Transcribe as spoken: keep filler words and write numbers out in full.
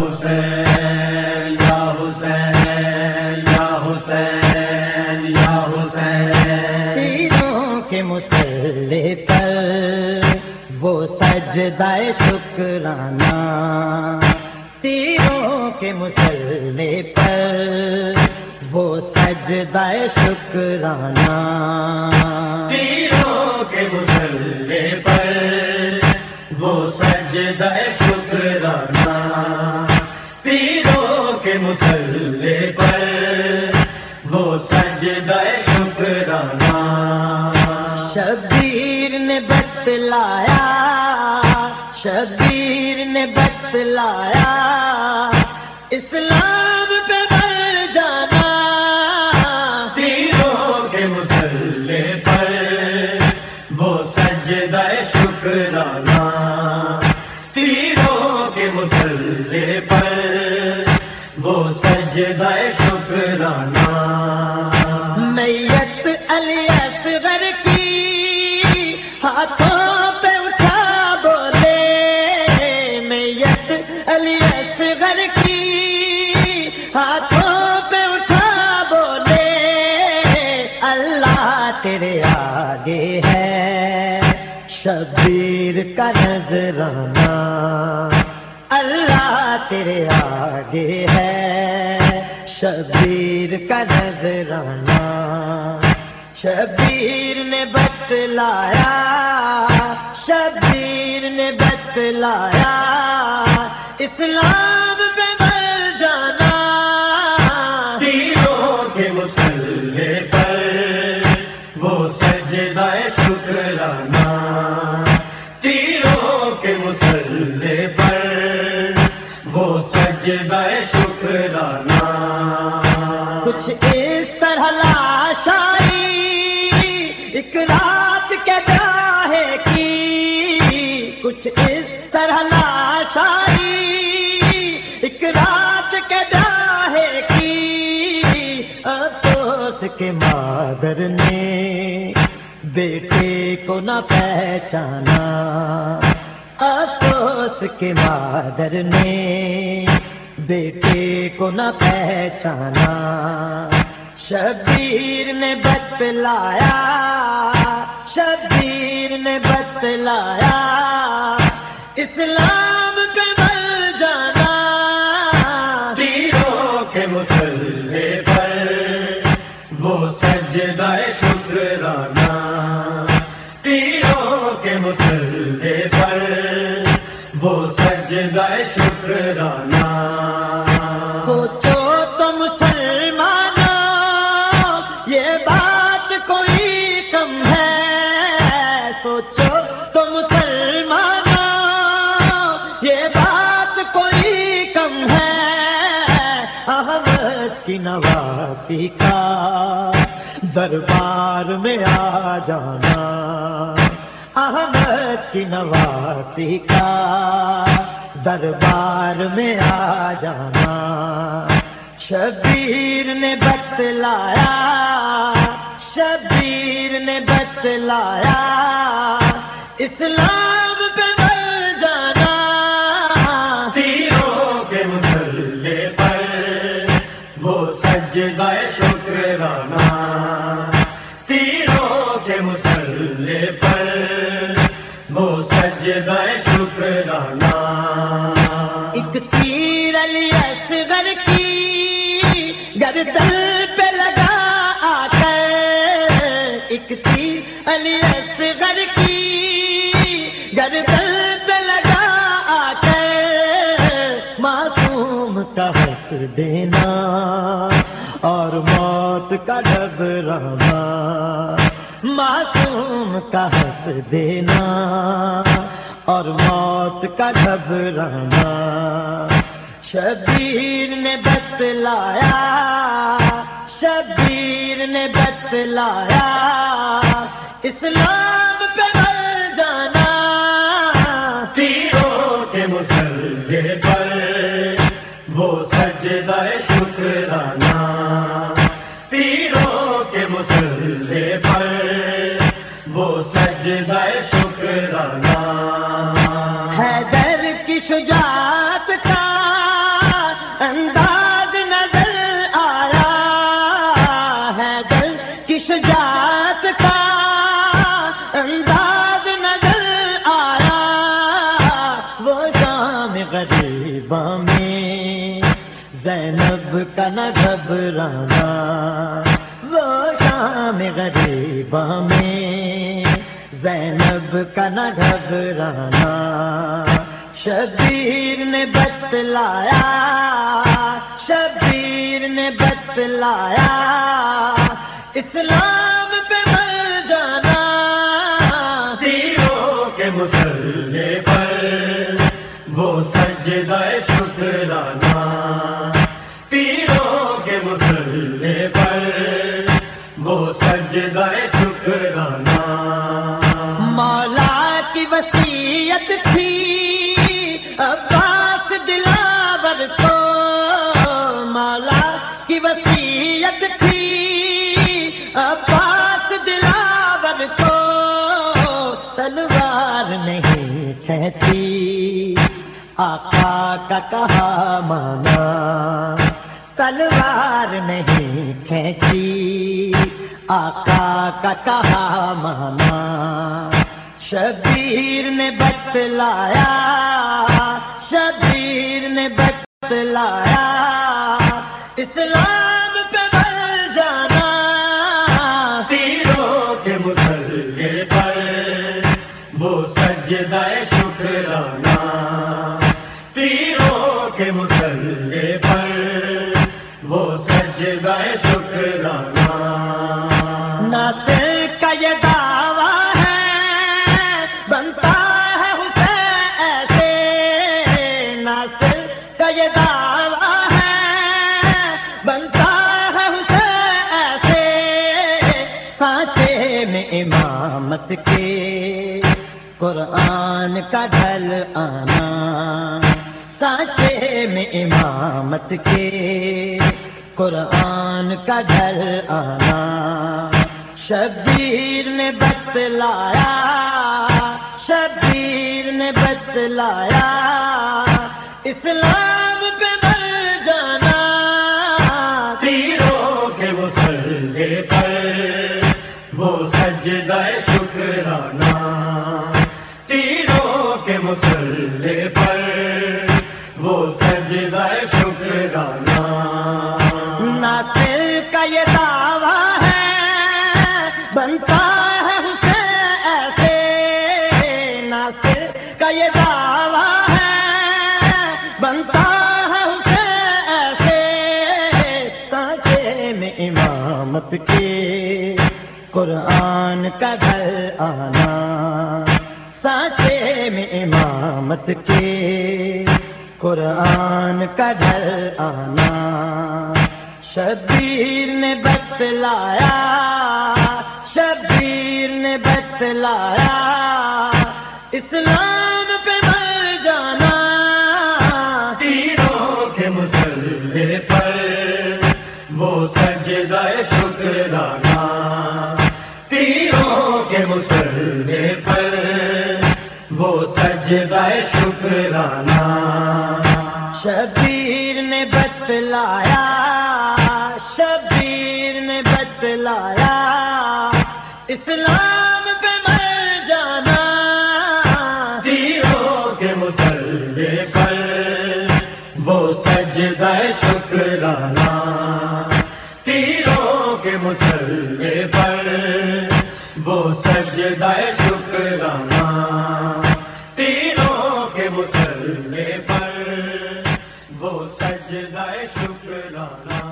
حسین یا حسین یا حسین یا حسین، تیروں کے مسلح پر وہ سجدہ شکرانہ، تیروں کے مسلح پر وہ سجدہ شکرانہ، تیروں کے مسلح پر وہ سجدہ شکرانہ، تیروں کے مسلح پر وہ سجدہ شکرانہ۔ شبیر نے بتلایا، شبیر نے بتلایا اسلام پہ مر جانا، تیروں کے مسلح پر وہ سجدہ شکرانہ، تیروں کے مسلح پر وہ سجدہ شکرانہ۔ میت علی اصغر کی ہاتھوں پہ اٹھا بولے، میت علی اصغر کی ہاتھوں پہ اٹھا بولے، اللہ تیرے آگے ہے شبیر کا نذرانہ، اللہ تیرے آگے ہے شبیر کا نذرانہ۔ شبیر نے بتلایا، شبیر نے بتلایا اسلام پہ مر جانا، تیروں کے مسلح پر وہ سجدہ شکرانہ، تیروں کے مسلح پر وہ سجدہ شکرانہ۔ کچھ اس طرح لاشائی ایک رات کے بیاہے کی، کچھ اس طرح لاشائی ایک رات کے بیاہے کی، افسوس کے مادر نے بیٹے کو نہ پہچانا، افسوس کے مادر نے بیٹے کو نہ پہچانا۔ شبیر نے بتلایا، شبیر نے بتلایا اسلام پہ مر جانا، تیروں کے مسلح پر وہ سجدہ شکرانہ، تیروں کے مسلح پر وہ سجدہ شکرانہ۔ سوچو تو مسلمانوں یہ بات کوئی کم ہے، سوچو تو مسلمانوں یہ بات کوئی کم ہے، احمد کی نواسی کا دربار میں آ جانا، احمد کی نواسی کا دربار میں آ جانا۔ شبیر نے بتلایا، شبیر نے بتلایا اسلام پہ مر جانا، تیروں کے مسلح پر وہ سجدہ شکرانہ، تیروں کے مسلح پر وہ سجدہ شکرانہ۔ ایک تیر علی اصغر کی گردن پہ لگا آ کر، ایک تیر علی اصغر کی گردن پہ لگا آ کر، معصوم کا ہنس دینا اور موت کا گھبرانا، معصوم کا ہنس دینا اور موت کا گھبرانا۔ شبیر نے بتلایا، شبیر نے بتلایا اسلام پہ مر جانا، تیروں کے مسلح پر وہ سجدہ شکرانہ، تیروں کے مسلح پر وہ سجدہ شکرانہ۔ حیدر کی شجاعت کا انداز نظر آیا ہے دل کی شجاعت کا، انداز نظر آیا وہ شام غریباں میں زینب کا نہ گھبرانا، وہ شام غریباں میں زینب کا نہ گھبرانا، شبیر نے بتلایا شبیر نے بتلایا اسلام پہ مر جانا، تیروں کے مسلے پر وہ سجدہ شکرانہ، تیروں کے مسلے پر وہ سجدہ شکرانہ، مولا کی وصیت تھی عباس دلاور کو، مولا کی وصیت تھی عباس دلاور کو، تلوار نہیں کھینچی آقا کا کہا مانا، تلوار نہیں کھینچی آقا کا کہا مانا، شبیر نے بتلایا شبیر نے بتلایا اسلام پہ مر جانا، تیروں کے مسلے پر وہ سجدہ شکرانہ، تیروں کے مسلے پر وہ سجدہ شکرانہ، ناصر کا یہ دعویٰ ہے بنتا ہے حسین ایسے، ناصر کا یہ دعویٰ ہے بنتا ہے حسین ایسے، سانچے میں امامت کے قرآن کا ڈھل آنا، سانچے میں امامت کے قرآن کا ڈھل آنا، شبیر نے بتلایا شبیر نے بتلایا اسلام پہ مر جانا، تیروں کے مسلے پر وہ سجدہ شکرانہ، تیروں کے مسلے پر وہ سجدہ شکرانہ، ناصر کا یہ دعویٰ ہے بنتا ہے حسین ایسے، ناصر کا یہ دعویٰ ہے بنتا ہے حسین ایسے، سانچے میں امامت کے قرآن کا ڈھل آنا، سانچے میں امامت کے قرآن کا ڈھل آنا، شبیر نے بتلایا شبیر نے بتلایا اسلام پہ مر جانا، تیروں کے مسلے پر وہ سجدہ شکرانہ، تیروں کے مسلے پر وہ سجدہ شکرانہ، شبیر نے بتلایا شبیر نے بتلایا اسلام پہ مر جانا، تیروں کے مسلے پر وہ سجدہ شکرانہ، تیروں کے مسلے پر وہ سجدہ شکرانہ، تیروں کے مسلے پر وہ سجدہ شکرانہ۔